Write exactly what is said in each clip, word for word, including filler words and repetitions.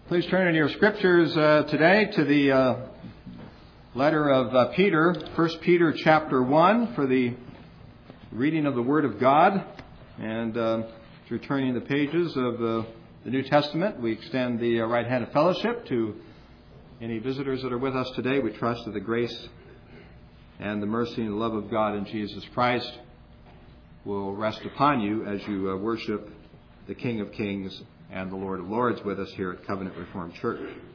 Please turn in your scriptures uh, today to the uh, letter of uh, Peter, First Peter chapter one, for the reading of the Word of God. And uh, through turning the pages of uh, the New Testament, we extend the uh, right hand of fellowship to any visitors that are with us today. We trust that the grace and the mercy and the love of God in Jesus Christ will rest upon you as you uh, worship the King of Kings and the Lord of Lords with us here at Covenant Reformed Church.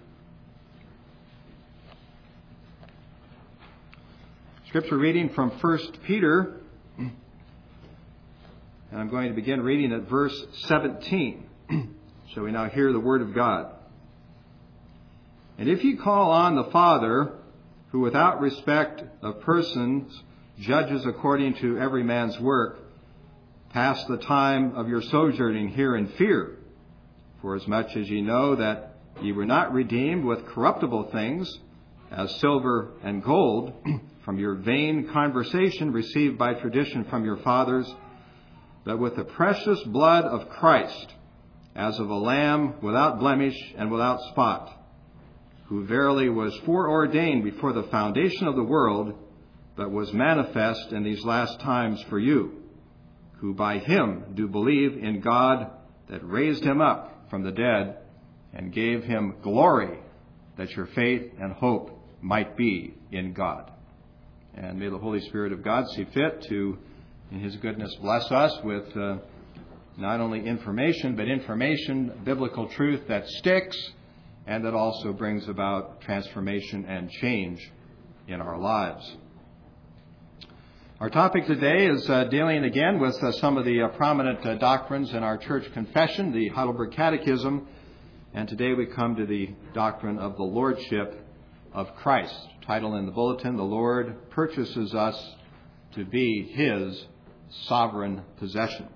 Scripture reading from First Peter, and I'm going to begin reading at verse seventeen. Shall we now hear the Word of God? And if ye call on the Father, who without respect of persons judges according to every man's work, pass the time of your sojourning here in fear, forasmuch as ye know that ye were not redeemed with corruptible things, as silver and gold, from your vain conversation received by tradition from your fathers, but with the precious blood of Christ, as of a lamb without blemish and without spot, who verily was foreordained before the foundation of the world, but was manifest in these last times for you, who by him do believe in God that raised him up from the dead and gave him glory, that your faith and hope might be in God. And may the Holy Spirit of God see fit to, in his goodness, bless us with uh, not only information, but information, biblical truth that sticks, and that also brings about transformation and change in our lives. Our topic today is uh, dealing again with uh, some of the uh, prominent uh, doctrines in our church confession, the Heidelberg Catechism, and today we come to the doctrine of the Lordship of Christ. Title in the bulletin, The Lord Purchases Us to Be His Sovereign Possession.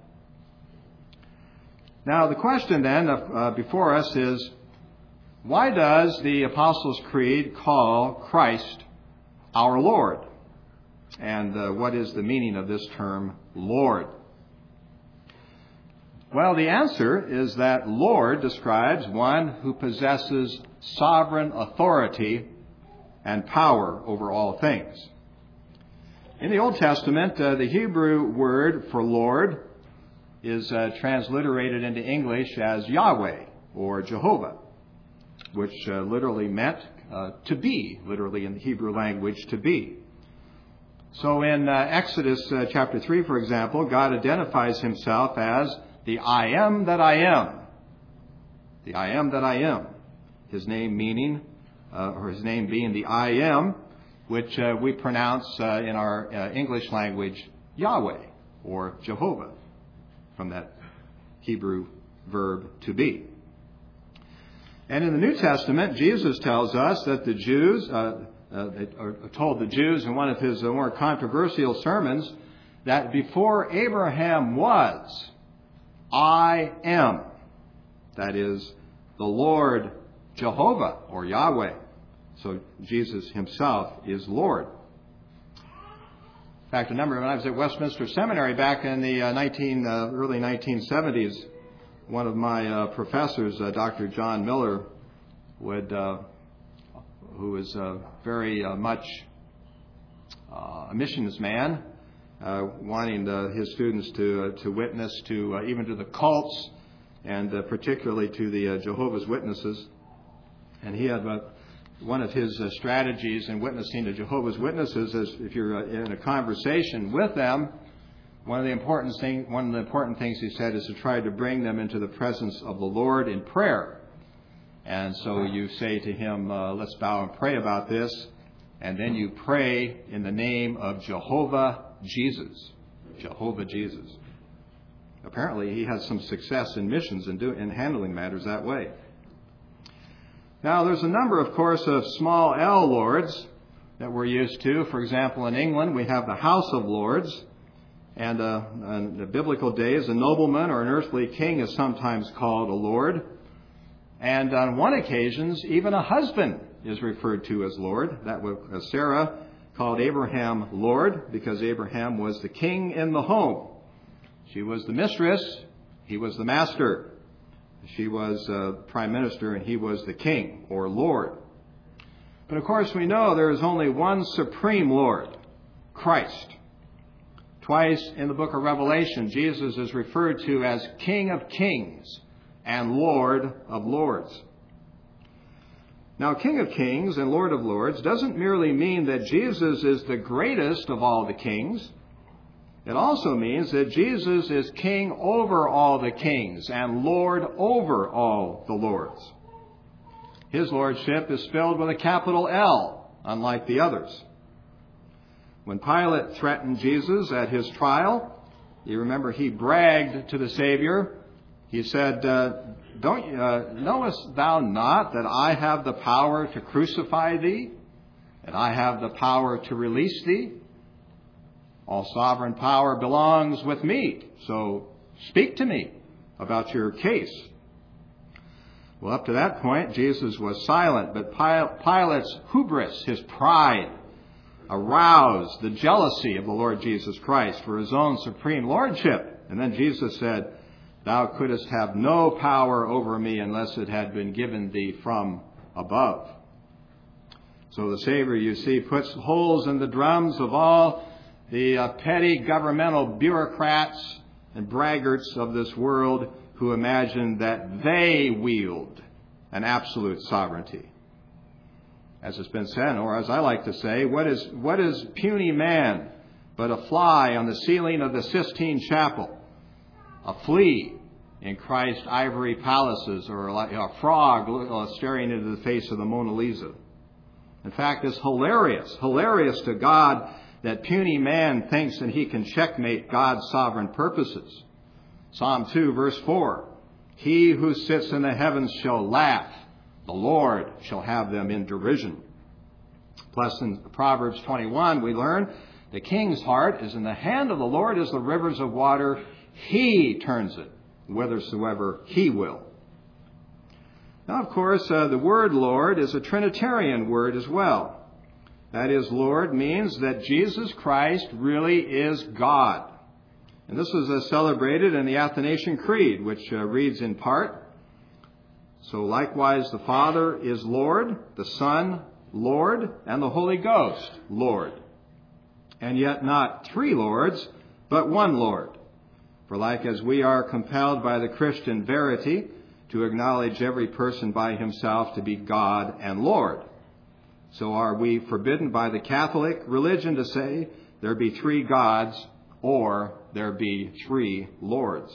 Now the question then uh, before us is, why does the Apostles' Creed call Christ our Lord? And uh, what is the meaning of this term, Lord? Well, the answer is that Lord describes one who possesses sovereign authority and power over all things. In the Old Testament, uh, the Hebrew word for Lord is uh, transliterated into English as Yahweh or Jehovah, which uh, literally meant uh, to be, literally in the Hebrew language, to be. So in uh, Exodus uh, chapter three, for example, God identifies himself as the I am that I am. The I am that I am. His name meaning, uh, or his name being the I am, which uh, we pronounce uh, in our uh, English language Yahweh or Jehovah, from that Hebrew verb to be. And in the New Testament, Jesus tells us that the Jews, uh, uh, or told the Jews in one of his more controversial sermons, that before Abraham was, I am. That is, the Lord Jehovah or Yahweh. So Jesus himself is Lord. In fact, a number of when I was at Westminster Seminary back in the uh, nineteen, uh, early nineteen seventies, one of my uh, professors, uh, Doctor John Miller, would, uh, who is uh, very uh, much uh, a missions man, uh, wanting uh, his students to uh, to witness to uh, even to the cults, and uh, particularly to the uh, Jehovah's Witnesses. And he had uh, one of his uh, strategies in witnessing to Jehovah's Witnesses is if you're uh, in a conversation with them, One of the important thing, one of the important things he said is to try to bring them into the presence of the Lord in prayer. And so you say to him, uh, let's bow and pray about this. And then you pray in the name of Jehovah Jesus. Jehovah Jesus. Apparently he has some success in missions and do, in handling matters that way. Now there's a number, of course, of small L lords that we're used to. For example, in England we have the House of Lords. And uh, in the biblical days, a nobleman or an earthly king is sometimes called a lord. And on one occasion, even a husband is referred to as Lord. That was uh, Sarah called Abraham Lord because Abraham was the king in the home. She was the mistress. He was the master. She was uh, prime minister and he was the king or Lord. But of course we know there is only one supreme Lord, Christ. Twice in the book of Revelation, Jesus is referred to as King of Kings and Lord of Lords. Now, King of Kings and Lord of Lords doesn't merely mean that Jesus is the greatest of all the kings. It also means that Jesus is king over all the kings and Lord over all the lords. His lordship is spelled with a capital L, unlike the others. When Pilate threatened Jesus at his trial, you remember he bragged to the Savior. He said, uh, Don't uh, knowest thou not that I have the power to crucify thee, and I have the power to release thee? All sovereign power belongs with me, so speak to me about your case. Well, up to that point, Jesus was silent, but Pilate's hubris, his pride, aroused the jealousy of the Lord Jesus Christ for his own supreme lordship. And then Jesus said, Thou couldst have no power over me unless it had been given thee from above. So the Savior, you see, puts holes in the drums of all the uh, petty governmental bureaucrats and braggarts of this world who imagine that they wield an absolute sovereignty. As it's been said, or as I like to say, what is what is puny man but a fly on the ceiling of the Sistine Chapel, a flea in Christ's ivory palaces, or a frog staring into the face of the Mona Lisa? In fact, it's hilarious, hilarious to God that puny man thinks that he can checkmate God's sovereign purposes. Psalm two, verse four, He who sits in the heavens shall laugh. The Lord shall have them in derision. Plus in Proverbs twenty-one, we learn the king's heart is in the hand of the Lord as the rivers of water. He turns it whithersoever he will. Now, of course, uh, the word Lord is a Trinitarian word as well. That is, Lord means that Jesus Christ really is God. And this is uh, celebrated in the Athanasian Creed, which uh, reads in part, So likewise the Father is Lord, the Son Lord, and the Holy Ghost Lord. And yet not three Lords, but one Lord. For like as we are compelled by the Christian verity to acknowledge every person by himself to be God and Lord, so are we forbidden by the Catholic religion to say there be three gods or there be three lords.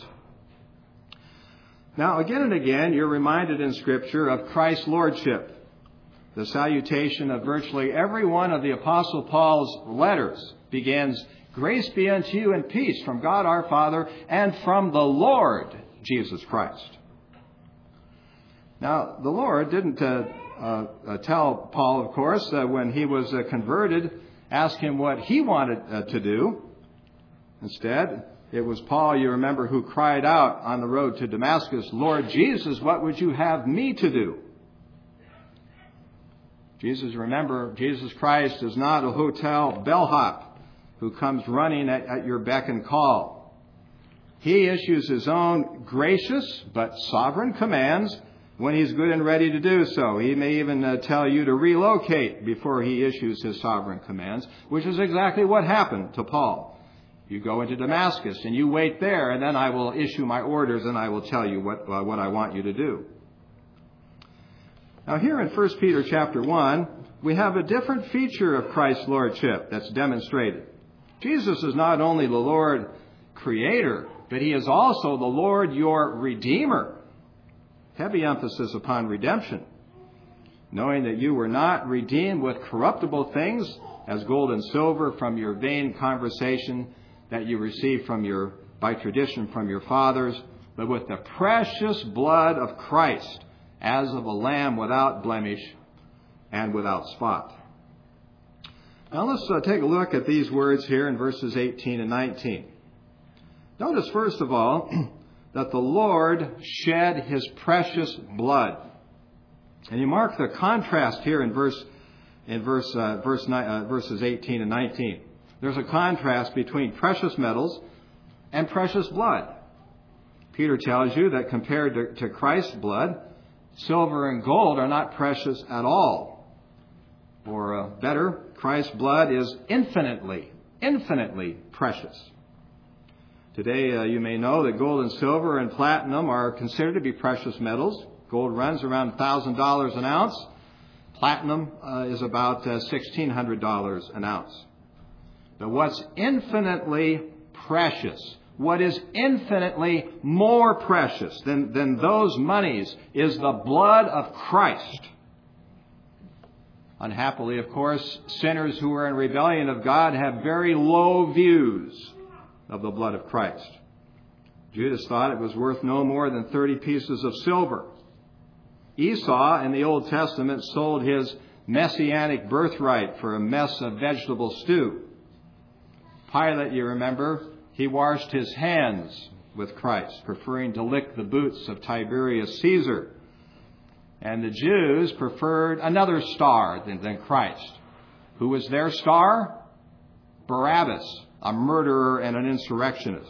Now, again and again, you're reminded in Scripture of Christ's lordship. The salutation of virtually every one of the Apostle Paul's letters begins, Grace be unto you and peace from God our Father and from the Lord Jesus Christ. Now, the Lord didn't uh, uh, uh, tell Paul, of course, uh, when he was uh, converted, ask him what he wanted uh, to do. Instead, it was Paul, you remember, who cried out on the road to Damascus, Lord Jesus, what would you have me to do? Jesus, remember, Jesus Christ is not a hotel bellhop who comes running at, at your beck and call. He issues his own gracious but sovereign commands when he's good and ready to do so. He may even uh, tell you to relocate before he issues his sovereign commands, which is exactly what happened to Paul. You go into Damascus and you wait there, and then I will issue my orders and I will tell you what, uh, what I want you to do. Now here in First Peter chapter one, we have a different feature of Christ's lordship that's demonstrated. Jesus is not only the Lord Creator, but He is also the Lord your Redeemer. Heavy emphasis upon redemption. Knowing that you were not redeemed with corruptible things, as gold and silver, from your vain conversation that you received from your, by tradition from your fathers, but with the precious blood of Christ, as of a lamb without blemish and without spot. Now let's uh, take a look at these words here in verses eighteen and nineteen. Notice, first of all, that the Lord shed His precious blood. And you mark the contrast here in verse in verse uh, verse uh, verses eighteen and nineteen. There's a contrast between precious metals and precious blood. Peter tells you that compared to, to Christ's blood, silver and gold are not precious at all. Or uh, better, Christ's blood is infinitely, infinitely precious. Today, uh, you may know that gold and silver and platinum are considered to be precious metals. Gold runs around one thousand dollars an ounce. Platinum uh, is about uh, sixteen hundred dollars an ounce. But what's infinitely precious, what is infinitely more precious than, than those monies is the blood of Christ. Unhappily, of course, sinners who are in rebellion of God have very low views of the blood of Christ. Judas thought it was worth no more than thirty pieces of silver. Esau in the Old Testament sold his messianic birthright for a mess of vegetable stew. Pilate, you remember, he washed his hands with Christ, preferring to lick the boots of Tiberius Caesar. And the Jews preferred another star than, than Christ. Who was their star? Barabbas, a murderer and an insurrectionist.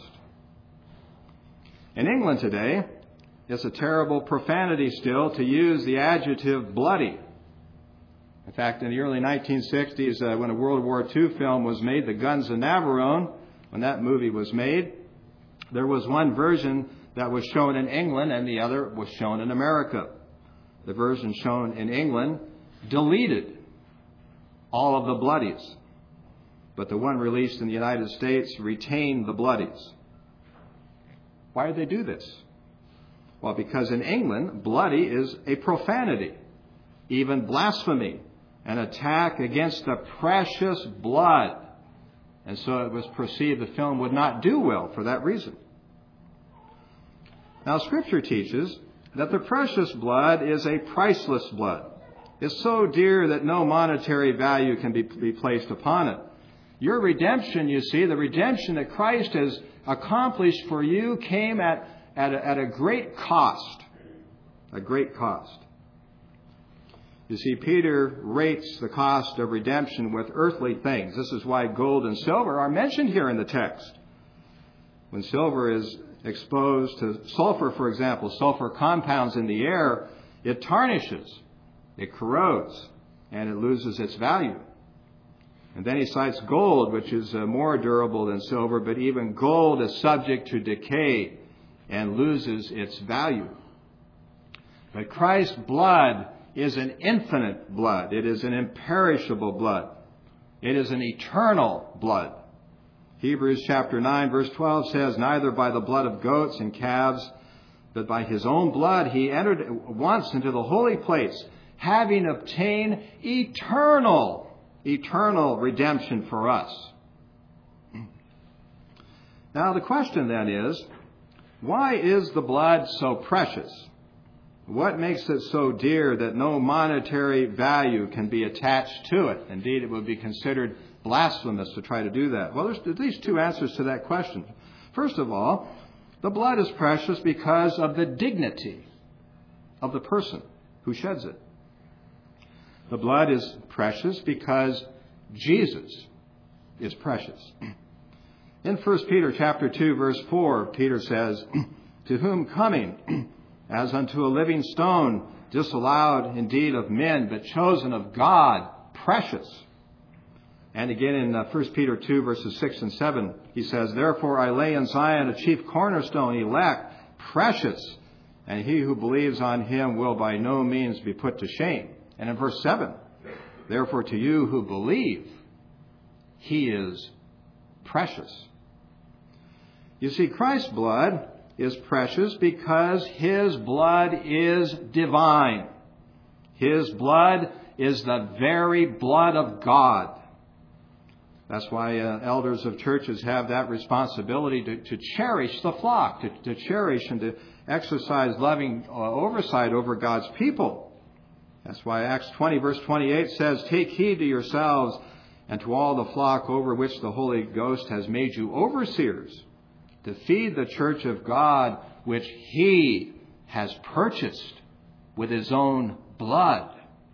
In England today, it's a terrible profanity still to use the adjective bloody. In fact, in the early nineteen sixties, uh, when a World War Two film was made, The Guns of Navarone, when that movie was made, there was one version that was shown in England and the other was shown in America. The version shown in England deleted all of the bloodies, but the one released in the United States retained the bloodies. Why did they do this? Well, because in England, bloody is a profanity, even blasphemy, an attack against the precious blood. And so it was perceived the film would not do well for that reason. Now, Scripture teaches that the precious blood is a priceless blood. It's so dear that no monetary value can be, be placed upon it. Your redemption, you see, the redemption that Christ has accomplished for you came at, at, a, at a great cost. A great cost. You see, Peter rates the cost of redemption with earthly things. This is why gold and silver are mentioned here in the text. When silver is exposed to sulfur, for example, sulfur compounds in the air, it tarnishes, it corrodes, and it loses its value. And then he cites gold, which is uh, more durable than silver, but even gold is subject to decay and loses its value. But Christ's blood is an infinite blood. It is an imperishable blood. It is an eternal blood. Hebrews chapter nine, verse twelve says, "Neither by the blood of goats and calves, but by his own blood he entered once into the holy place, having obtained eternal, eternal redemption for us." Now the question then is, why is the blood so precious? What makes it so dear that no monetary value can be attached to it? Indeed, it would be considered blasphemous to try to do that. Well, there's at least two answers to that question. First of all, the blood is precious because of the dignity of the person who sheds it. The blood is precious because Jesus is precious. In First Peter chapter two, verse four, Peter says, "To whom coming as unto a living stone, disallowed indeed of men, but chosen of God, precious." And again in uh, First Peter two, verses six and seven, he says, "Therefore I lay in Zion a chief cornerstone, elect, precious, and he who believes on him will by no means be put to shame." And in verse seven, "Therefore to you who believe, he is precious." You see, Christ's blood is precious because his blood is divine. His blood is the very blood of God. That's why uh, elders of churches have that responsibility to, to cherish the flock, to, to cherish and to exercise loving uh, oversight over God's people. That's why Acts twenty, verse twenty-eight says, "Take heed to yourselves and to all the flock over which the Holy Ghost has made you overseers, to feed the church of God, which he has purchased with his own blood."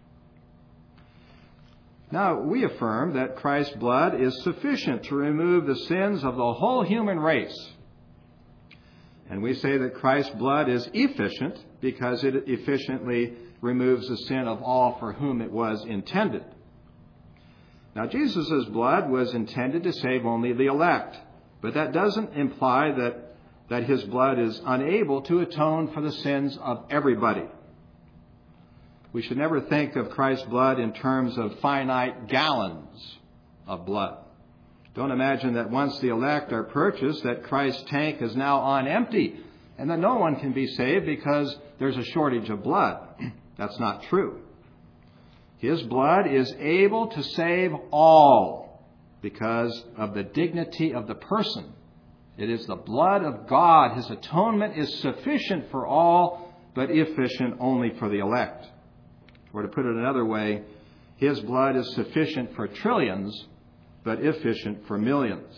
Now, we affirm that Christ's blood is sufficient to remove the sins of the whole human race. And we say that Christ's blood is efficient because it efficiently removes the sin of all for whom it was intended. Now, Jesus' blood was intended to save only the elect, but that doesn't imply that, that his blood is unable to atone for the sins of everybody. We should never think of Christ's blood in terms of finite gallons of blood. Don't imagine that once the elect are purchased, that Christ's tank is now on empty and that no one can be saved because there's a shortage of blood. That's not true. His blood is able to save all because of the dignity of the person. It is the blood of God. His atonement is sufficient for all, but efficient only for the elect. Or to put it another way, his blood is sufficient for trillions, but efficient for millions.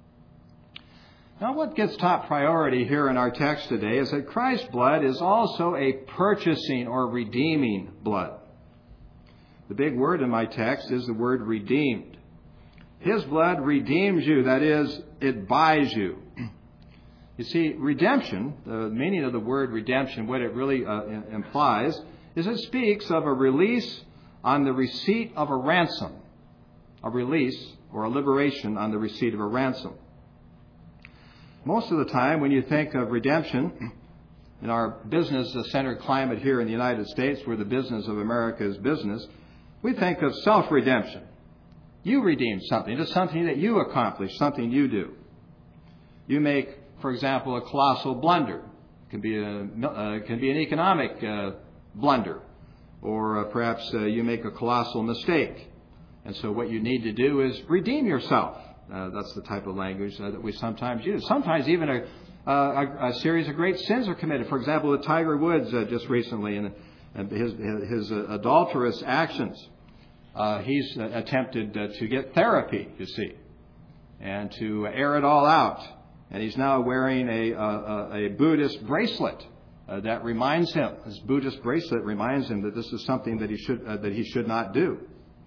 Now, what gets top priority here in our text today is that Christ's blood is also a purchasing or redeeming blood. The big word in my text is the word redeemed. His blood redeems you. That is, it buys you. You see, redemption, the meaning of the word redemption, what it really uh, implies, is it speaks of a release on the receipt of a ransom. A release or a liberation on the receipt of a ransom. Most of the time when you think of redemption, in our business-centered climate here in the United States, where the business of America is business, we think of self-redemption. You redeem something. It's something that you accomplish, something you do. You make, for example, a colossal blunder. It can be, a, uh, it can be an economic uh, blunder. Or uh, perhaps uh, you make a colossal mistake. And so what you need to do is redeem yourself. Uh, that's the type of language uh, that we sometimes use. Sometimes even a, a, a series of great sins are committed. For example, with Tiger Woods uh, just recently and, and his, his uh, adulterous actions. Uh, he's uh, attempted uh, to get therapy, you see, and to air it all out. And he's now wearing a, a, a Buddhist bracelet uh, that reminds him, this Buddhist bracelet reminds him that this is something that he should uh, that he should not do.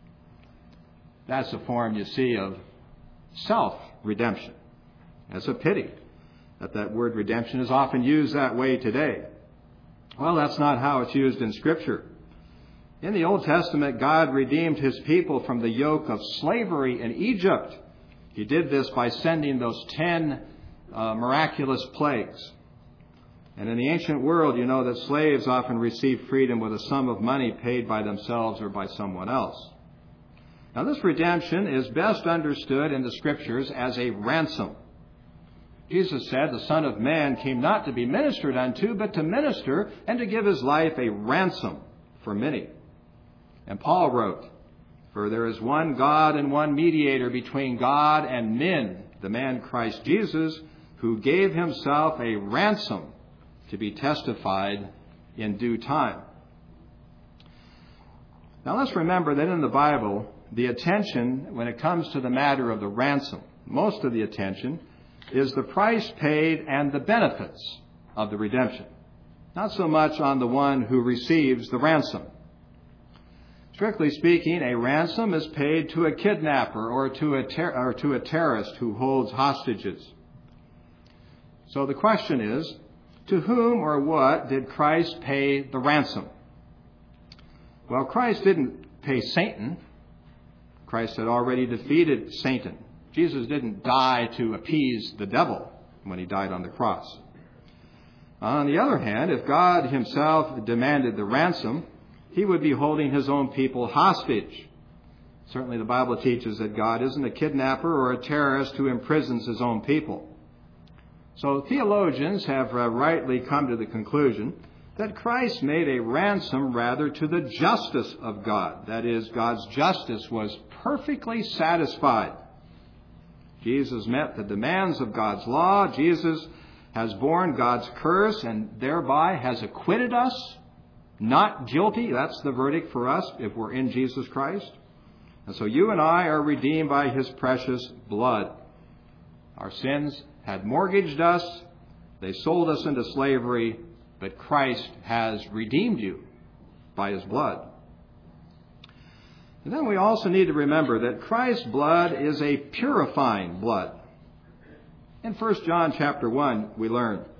That's a form, you see, of self-redemption. It's a pity that that word redemption is often used that way today. Well, that's not how it's used in Scripture. In the Old Testament, God redeemed his people from the yoke of slavery in Egypt. He did this by sending those ten uh, miraculous plagues. And in the ancient world, you know that slaves often received freedom with a sum of money paid by themselves or by someone else. Now, this redemption is best understood in the Scriptures as a ransom. Jesus said, the Son of Man came not to be ministered unto, but to minister and to give his life a ransom for many. And Paul wrote, for there is one God and one mediator between God and men, the man Christ Jesus, who gave himself a ransom to be testified in due time. Now, let's remember that in the Bible, the attention, when it comes to the matter of the ransom, most of the attention is the price paid and the benefits of the redemption. Not so much on the one who receives the ransom. Strictly speaking, a ransom is paid to a kidnapper or to a, ter- or to a terrorist who holds hostages. So the question is, to whom or what did Christ pay the ransom? Well, Christ didn't pay Satan. Christ had already defeated Satan. Jesus didn't die to appease the devil when he died on the cross. On the other hand, if God himself demanded the ransom, he would be holding his own people hostage. Certainly the Bible teaches that God isn't a kidnapper or a terrorist who imprisons his own people. So theologians have uh, rightly come to the conclusion that Christ made a ransom rather to the justice of God. That is, God's justice was perfectly satisfied. Jesus met the demands of God's law. Jesus has borne God's curse and thereby has acquitted us. Not guilty. That's the verdict for us if we're in Jesus Christ. And so you and I are redeemed by his precious blood. Our sins had mortgaged us. They sold us into slavery. But Christ has redeemed you by his blood. And then we also need to remember that Christ's blood is a purifying blood. In First John chapter one, we learn,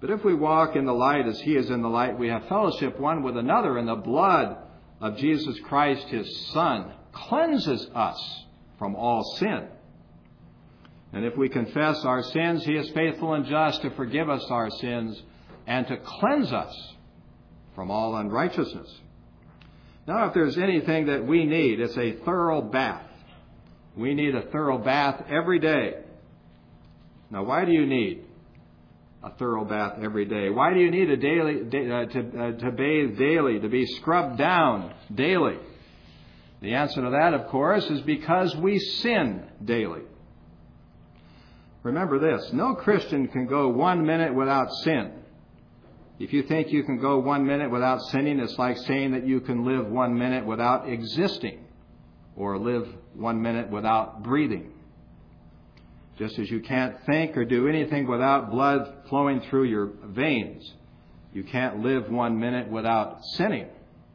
But if we walk in the light as he is in the light, we have fellowship one with another, and the blood of Jesus Christ, his Son, cleanses us from all sin. And if we confess our sins, he is faithful and just to forgive us our sins and to cleanse us from all unrighteousness. Now, if there's anything that we need, it's a thorough bath. We need a thorough bath every day. Now, why do you need a thorough bath every day? Why do you need a daily uh, to uh, to bathe daily, to be scrubbed down daily? The answer to that, of course, is because we sin daily. Remember this, no Christian can go one minute without sin. If you think you can go one minute without sinning, it's like saying that you can live one minute without existing or live one minute without breathing. Just as you can't think or do anything without blood flowing through your veins, you can't live one minute without sinning.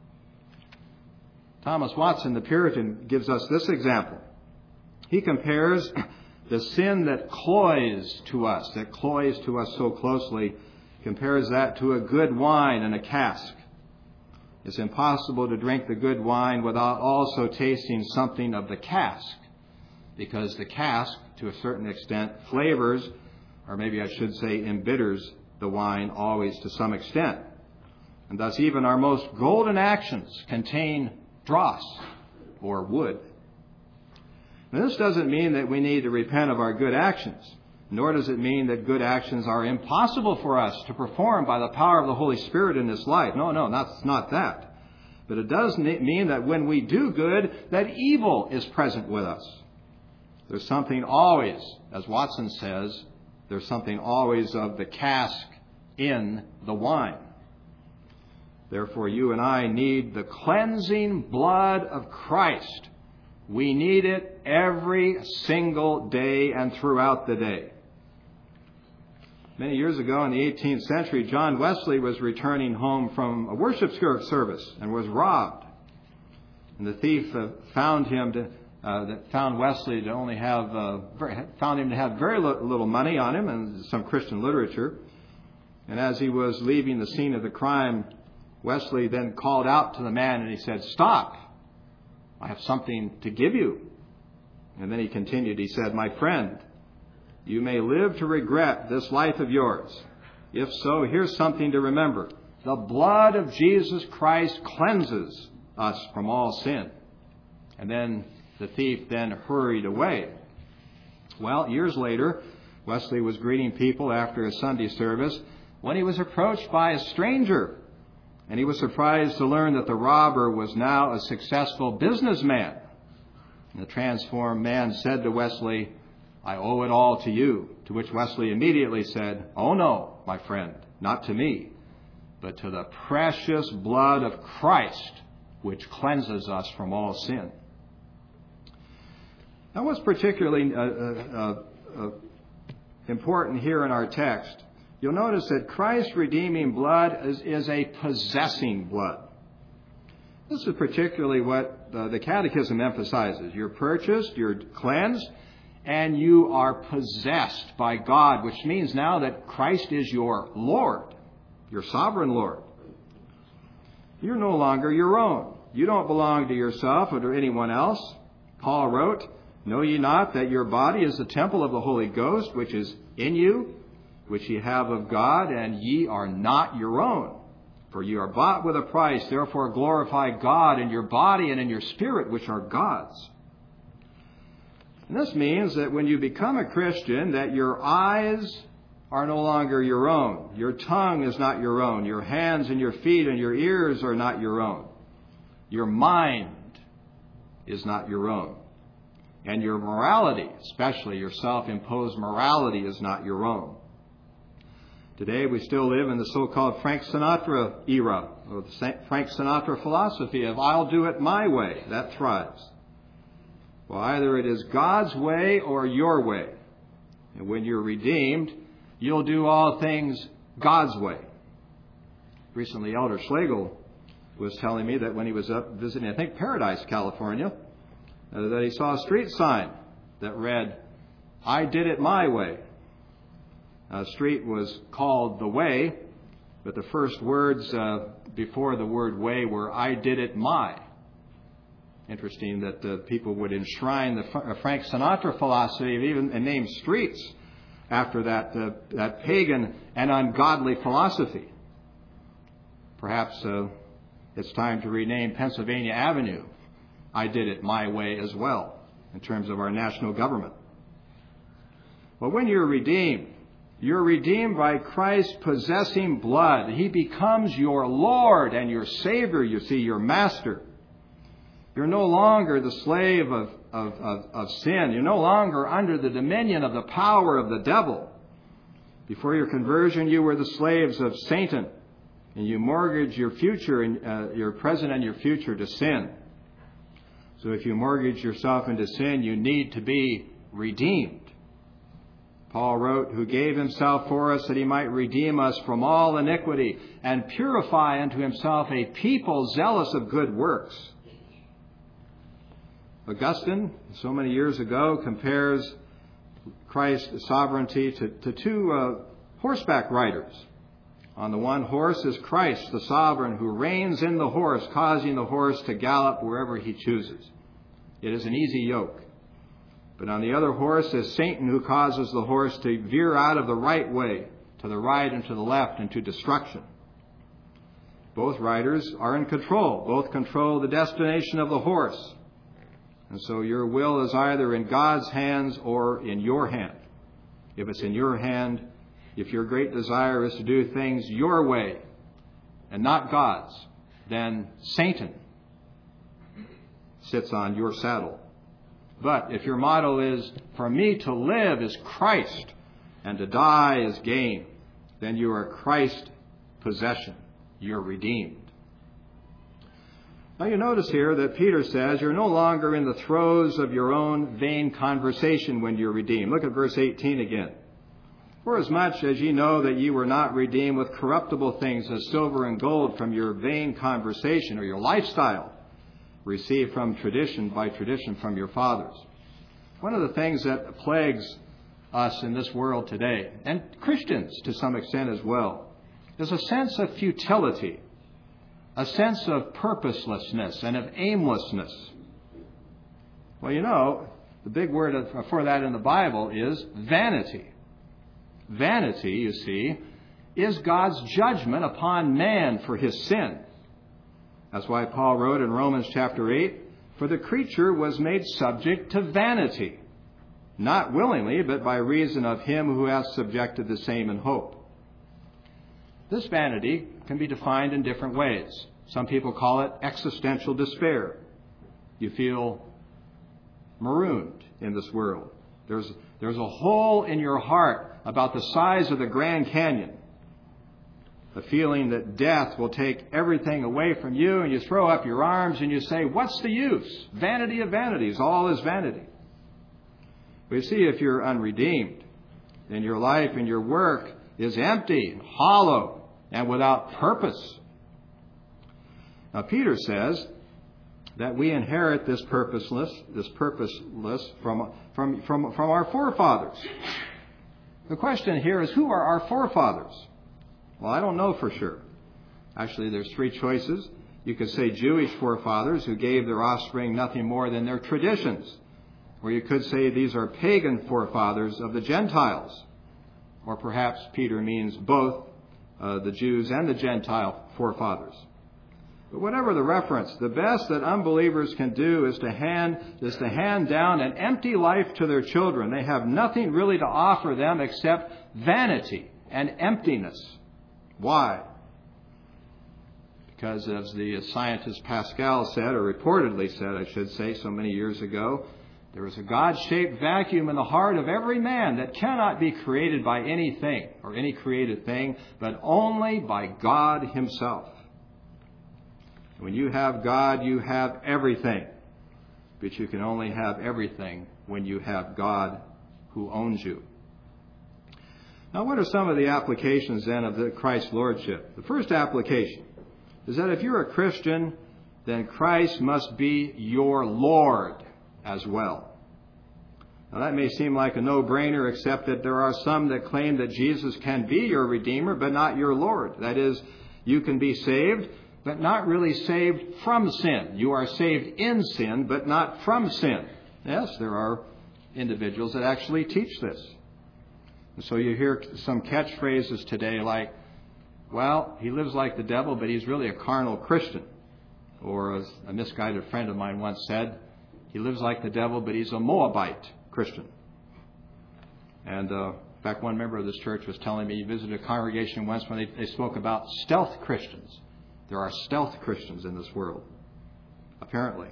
Thomas Watson, the Puritan, gives us this example. He compares the sin that cloys to us, that cloys to us so closely, compares that to a good wine in a cask. It's impossible to drink the good wine without also tasting something of the cask, because the cask, to a certain extent, flavors, or maybe I should say embitters, the wine always to some extent. And thus even our most golden actions contain dross, or wood. Now, this doesn't mean that we need to repent of our good actions, nor does it mean that good actions are impossible for us to perform by the power of the Holy Spirit in this life. No, no, that's not that. But it does mean that when we do good, that evil is present with us. There's something always, as Watson says, there's something always of the cask in the wine. Therefore, you and I need the cleansing blood of Christ. We need it every single day and throughout the day. Many years ago in the eighteenth century, John Wesley was returning home from a worship service and was robbed. And the thief uh, found him to, uh, that found Wesley to only have uh, very, found him to have very little money on him and some Christian literature. And as he was leaving the scene of the crime, Wesley then called out to the man and he said, "Stop! I have something to give you." And then he continued, he said, "My friend, you may live to regret this life of yours. If so, here's something to remember. The blood of Jesus Christ cleanses us from all sin." And then the thief then hurried away. Well, years later, Wesley was greeting people after a Sunday service when he was approached by a stranger. And he was surprised to learn that the robber was now a successful businessman. And the transformed man said to Wesley, "I owe it all to you." To which Wesley immediately said, "Oh no, my friend, not to me, but to the precious blood of Christ, which cleanses us from all sin." Now, what's particularly uh, uh, uh, important here in our text, you'll notice that Christ's redeeming blood is, is a possessing blood. This is particularly what uh, the Catechism emphasizes. You're purchased, you're cleansed, and you are possessed by God, which means now that Christ is your Lord, your sovereign Lord. You're no longer your own. You don't belong to yourself or to anyone else. Paul wrote, "Know ye not that your body is the temple of the Holy Ghost, which is in you, which ye have of God, and ye are not your own? For ye are bought with a price. Therefore glorify God in your body and in your spirit, which are God's." And this means that when you become a Christian, that your eyes are no longer your own. Your tongue is not your own. Your hands and your feet and your ears are not your own. Your mind is not your own. And your morality, especially your self-imposed morality, is not your own. Today we still live in the so-called Frank Sinatra era, or the Frank Sinatra philosophy of "I'll do it my way." That thrives. Well, either it is God's way or your way. And when you're redeemed, you'll do all things God's way. Recently, Elder Schlegel was telling me that when he was up visiting, I think, Paradise, California, uh, that he saw a street sign that read, "I did it my way." uh, street was called the Way, but the first words uh, before the word way were, I did it my. Interesting that uh, people would enshrine the F- Frank Sinatra philosophy of even and name streets after that, uh, that pagan and ungodly philosophy. Perhaps uh, it's time to rename Pennsylvania Avenue, I did it my way as well, in terms of our national government. But when you're redeemed, you're redeemed by Christ's possessing blood. He becomes your Lord and your Savior, you see, your Master. You're no longer the slave of, of, of, of sin. You're no longer under the dominion of the power of the devil. Before your conversion, you were the slaves of Satan, and you mortgaged your future, and uh, your present and your future to sin. So if you mortgage yourself into sin, you need to be redeemed. Paul wrote, who gave himself for us that he might redeem us from all iniquity and purify unto himself a people zealous of good works. Augustine, so many years ago, compares Christ's sovereignty to, to two uh, horseback riders. On the one horse is Christ, the sovereign, who reigns in the horse, causing the horse to gallop wherever he chooses. It is an easy yoke. But on the other horse is Satan, who causes the horse to veer out of the right way, to the right and to the left, and to destruction. Both riders are in control. Both control the destination of the horse. And so your will is either in God's hands or in your hand. If it's in your hand, if your great desire is to do things your way and not God's, then Satan sits on your saddle. But if your motto is, for me to live is Christ and to die is gain, then you are Christ's possession. You're redeemed. Now you notice here that Peter says you're no longer in the throes of your own vain conversation when you're redeemed. Look at verse eighteen again. For as much as ye know that ye were not redeemed with corruptible things as silver and gold from your vain conversation or your lifestyle, received from tradition by tradition from your fathers. One of the things that plagues us in this world today, and Christians to some extent as well, is a sense of futility, a sense of purposelessness and of aimlessness. Well, you know, the big word for that in the Bible is vanity. Vanity, you see, is God's judgment upon man for his sin. That's why Paul wrote in Romans chapter eight, for the creature was made subject to vanity, not willingly, but by reason of him who hath subjected the same in hope. This vanity can be defined in different ways. Some people call it existential despair. You feel marooned in this world. There's, there's a hole in your heart about the size of the Grand Canyon. The feeling that death will take everything away from you, and you throw up your arms and you say, what's the use? Vanity of vanities, all is vanity. But you see, if you're unredeemed, then your life and your work is empty, hollow, and without purpose. Now, Peter says that we inherit this purposeless, this purposeless from, from, from, from our forefathers. The question here is, who are our forefathers? Well, I don't know for sure. Actually, there's three choices. You could say Jewish forefathers who gave their offspring nothing more than their traditions. Or you could say these are pagan forefathers of the Gentiles. Or perhaps Peter means both uh, the Jews and the Gentile forefathers. But whatever the reference, the best that unbelievers can do is to hand is to hand down an empty life to their children. They have nothing really to offer them except vanity and emptiness. Why? Because as the scientist Pascal said, or reportedly said, I should say, so many years ago, there is a God-shaped vacuum in the heart of every man that cannot be created by anything or any created thing, but only by God himself. When you have God, you have everything. But you can only have everything when you have God who owns you. Now, what are some of the applications then of the Christ's Lordship? The first application is that if you're a Christian, then Christ must be your Lord as well. Now, that may seem like a no-brainer, except that there are some that claim that Jesus can be your Redeemer, but not your Lord. That is, you can be saved, but not really saved from sin. You are saved in sin, but not from sin. Yes, there are individuals that actually teach this. And so you hear some catchphrases today like, well, he lives like the devil, but he's really a carnal Christian. Or as a misguided friend of mine once said, he lives like the devil, but he's a Moabite Christian. And uh, in fact, one member of this church was telling me he visited a congregation once when they, they spoke about stealth Christians. There are stealth Christians in this world, apparently.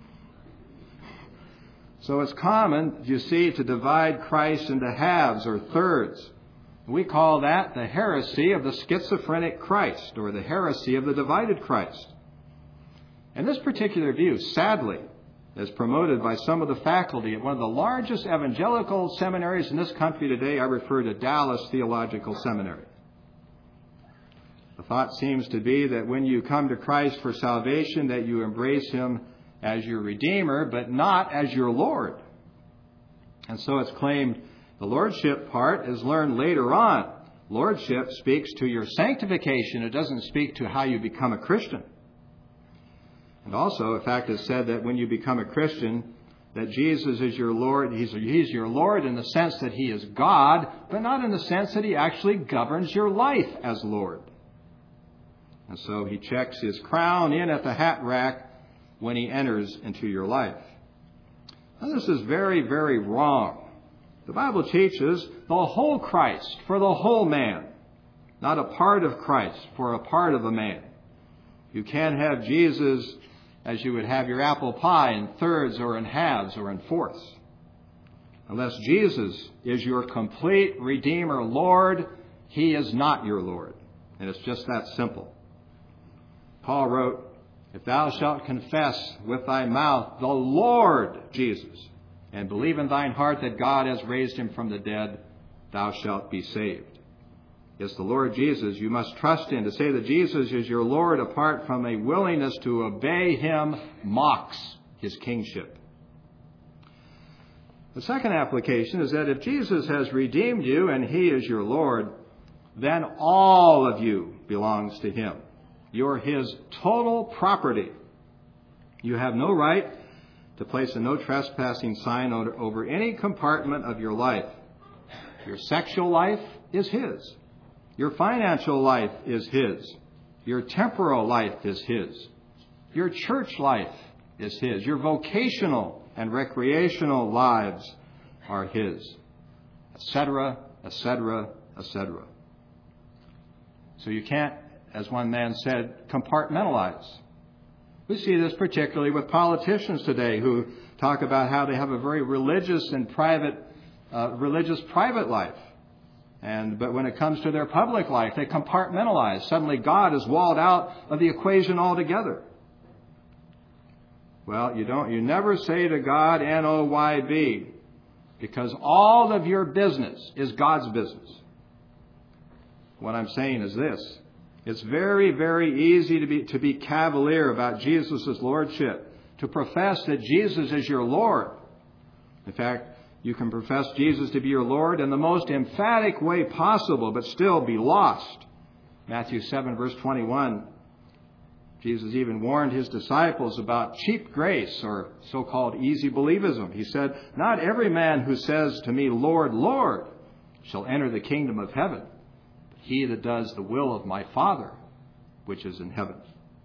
So it's common, you see, to divide Christ into halves or thirds. We call that the heresy of the schizophrenic Christ, or the heresy of the divided Christ. And this particular view, sadly, is promoted by some of the faculty at one of the largest evangelical seminaries in this country today. I refer to Dallas Theological Seminary. The thought seems to be that when you come to Christ for salvation, that you embrace Him as your Redeemer, but not as your Lord. And so it's claimed the Lordship part is learned later on. Lordship speaks to your sanctification. It doesn't speak to how you become a Christian. And also, in fact, it's said that when you become a Christian, that Jesus is your Lord. He's, he's your Lord in the sense that He is God, but not in the sense that He actually governs your life as Lord. And so He checks His crown in at the hat rack when He enters into your life. Now, this is very, very wrong. The Bible teaches the whole Christ for the whole man, not a part of Christ for a part of a man. You can't have Jesus as you would have your apple pie in thirds or in halves or in fourths. Unless Jesus is your complete Redeemer Lord, He is not your Lord. And it's just that simple. Paul wrote, if thou shalt confess with thy mouth the Lord Jesus, and believe in thine heart that God has raised Him from the dead, thou shalt be saved. It's the Lord Jesus you must trust in. To say that Jesus is your Lord apart from a willingness to obey Him mocks His kingship. The second application is that if Jesus has redeemed you and He is your Lord, then all of you belongs to Him. You're His total property. You have no right to place a no trespassing sign over any compartment of your life. Your sexual life is His. Your financial life is His. Your temporal life is His. Your church life is His. Your vocational and recreational lives are His, et cetera, et cetera, et cetera. So you can't, as one man said, compartmentalize. We see this particularly with politicians today who talk about how they have a very religious and private, uh, religious private life. And but when it comes to their public life, they compartmentalize. Suddenly God is walled out of the equation altogether. Well, you don't, you never say to God, N O Y B, because all of your business is God's business. What I'm saying is this. It's very, very easy to be, to be cavalier about Jesus' lordship, to profess that Jesus is your Lord. In fact, you can profess Jesus to be your Lord in the most emphatic way possible, but still be lost. Matthew seven, verse twenty-one, Jesus even warned His disciples about cheap grace, or so-called easy believism. He said, not every man who says to me, Lord, Lord, shall enter the kingdom of heaven, but he that does the will of my Father, which is in heaven.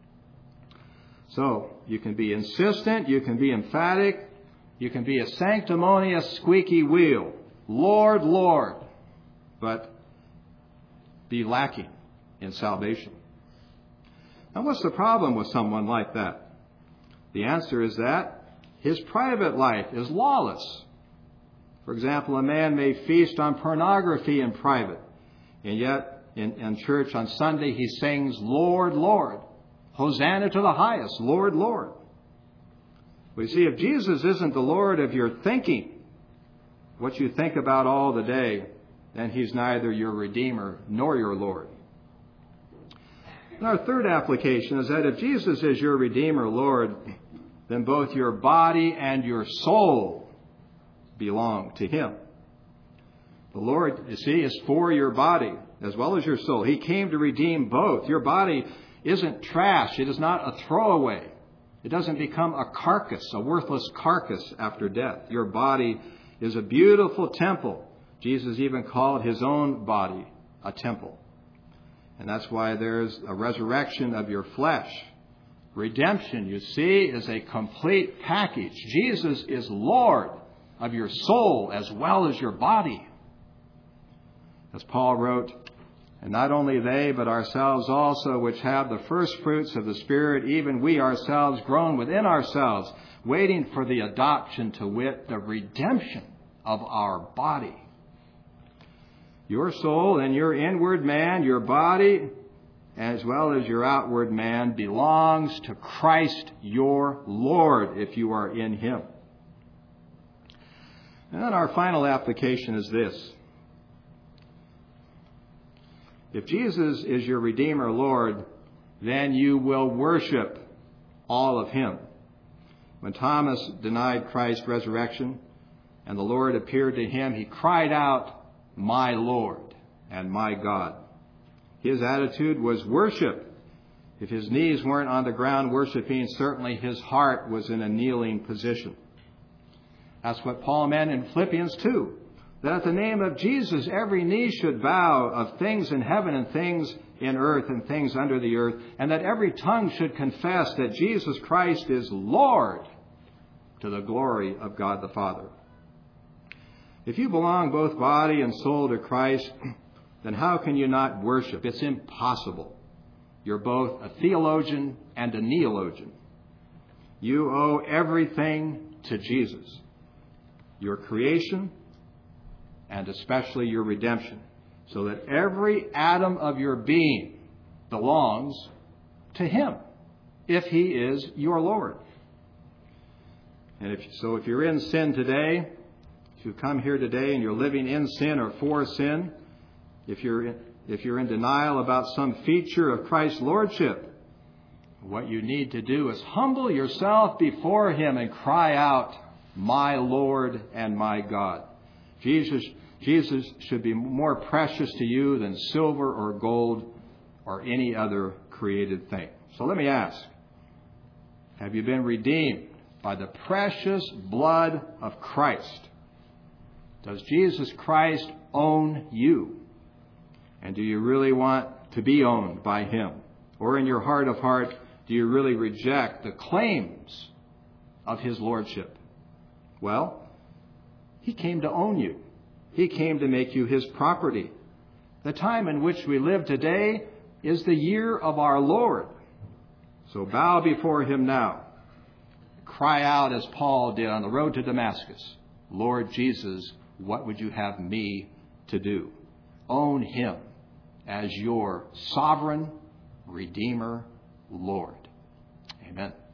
So, you can be insistent, you can be emphatic, you can be a sanctimonious squeaky wheel, Lord, Lord, but be lacking in salvation. Now, what's the problem with someone like that? The answer is that his private life is lawless. For example, a man may feast on pornography in private, and yet in, in church on Sunday he sings, Lord, Lord, Hosanna to the highest, Lord, Lord. We see, if Jesus isn't the Lord of your thinking, what you think about all the day, then He's neither your Redeemer nor your Lord. And our third application is that if Jesus is your Redeemer, Lord, then both your body and your soul belong to Him. The Lord, you see, is for your body as well as your soul. He came to redeem both. Your body isn't trash. It is not a throwaway. It doesn't become a carcass, a worthless carcass after death. Your body is a beautiful temple. Jesus even called His own body a temple. And that's why there's a resurrection of your flesh. Redemption, you see, is a complete package. Jesus is Lord of your soul as well as your body. As Paul wrote, and not only they, but ourselves also, which have the first fruits of the Spirit, even we ourselves groan within ourselves, waiting for the adoption, to wit, the redemption of our body. Your soul and your inward man, your body, as well as your outward man, belongs to Christ your Lord if you are in Him. And then our final application is this. If Jesus is your Redeemer, Lord, then you will worship all of Him. When Thomas denied Christ's resurrection and the Lord appeared to him, he cried out, "My Lord and my God." His attitude was worship. If his knees weren't on the ground worshiping, certainly his heart was in a kneeling position. That's what Paul meant in Philippians two. That at the name of Jesus, every knee should bow, of things in heaven and things in earth and things under the earth, and that every tongue should confess that Jesus Christ is Lord, to the glory of God the Father. If you belong both body and soul to Christ, then how can you not worship? It's impossible. You're both a theologian and a neologian. You owe everything to Jesus. Your creation, and especially your redemption, so that every atom of your being belongs to Him, if He is your Lord. And if so, if you're in sin today, if you come here today and you're living in sin or for sin, if you're in, if you're in denial about some feature of Christ's lordship, what you need to do is humble yourself before Him and cry out, "My Lord and my God." Jesus, Jesus should be more precious to you than silver or gold or any other created thing. So let me ask, have you been redeemed by the precious blood of Christ? Does Jesus Christ own you? And do you really want to be owned by Him? Or in your heart of heart, do you really reject the claims of His lordship? Well, He came to own you. He came to make you His property. The time in which we live today is the year of our Lord. So bow before Him now. Cry out as Paul did on the road to Damascus, "Lord Jesus, what would you have me to do?" Own Him as your sovereign Redeemer, Lord. Amen.